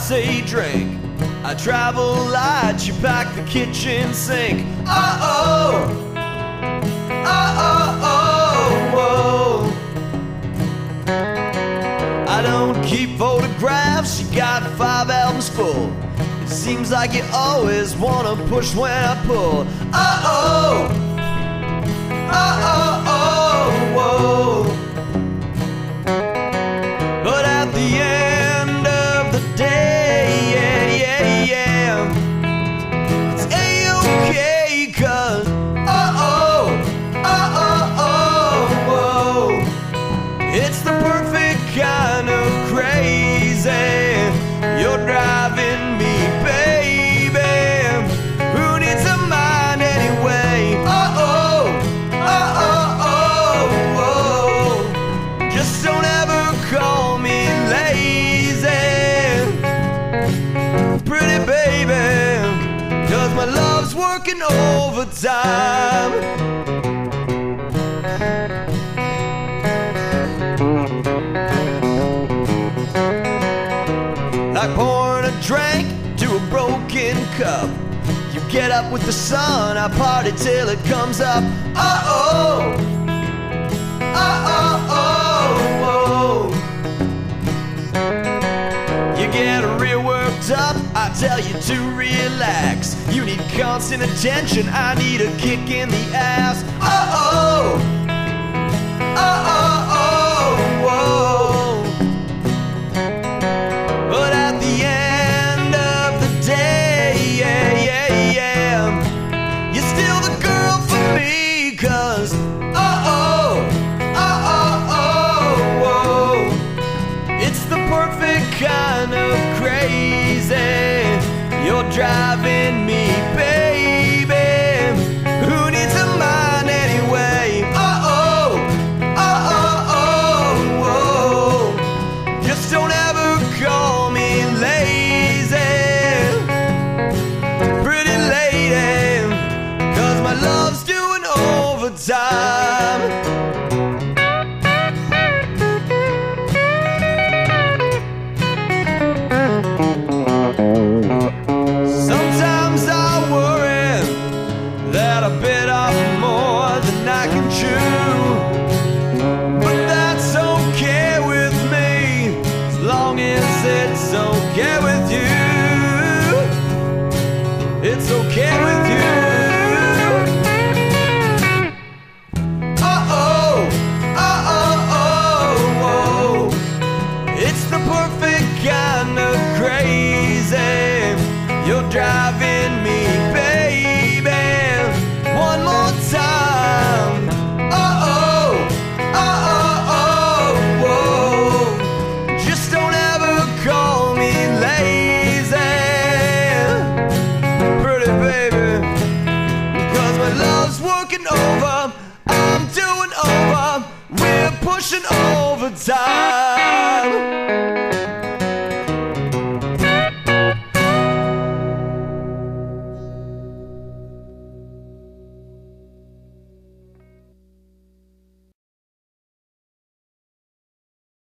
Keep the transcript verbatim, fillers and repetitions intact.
say drink. I travel light, you pack the kitchen sink. Uh-oh, uh-oh, whoa. I don't keep photographs, you got five albums full. It seems like you always wanna push when I pull. Uh-oh, uh-oh, whoa. But at the end of the day, yeah, yeah, yeah, it's A-okay, cause uh-oh, uh-oh, whoa. It's the perfect kind of crazy. You're driving me, baby. Who needs a mind anyway? Uh-oh, uh-oh, whoa. Just don't ever call me lazy, pretty baby, cause my love's working overtime. Like pouring a drink to a broken cup. You get up with the sun, I party till it comes up. Uh-oh, uh-oh, whoa. You get real worked up, I tell you to relax. You need constant attention, I need a kick in the ass. Uh-oh, uh-oh, whoa. But at the end of the day, yeah, yeah, yeah, you're still the girl for me, cause uh-oh, uh-oh, whoa. It's the perfect kind of crazy. You're driving me, baby. Who needs a mind anyway? Uh-oh, uh-oh, whoa. Just don't ever call me lazy, pretty lady, cause my love's doing overtime. Sometimes I worry that I bit off more than I can chew, but that's okay with me, as long as it's okay with you. It's okay with you. Uh-oh, uh-oh, whoa. It's the perfect kind of crazy. You're driving me, baby, one more time. Uh-oh, uh-oh, whoa. Just don't ever call me lazy, pretty baby, cause my love's working over. I'm doing over, we're pushing overtime.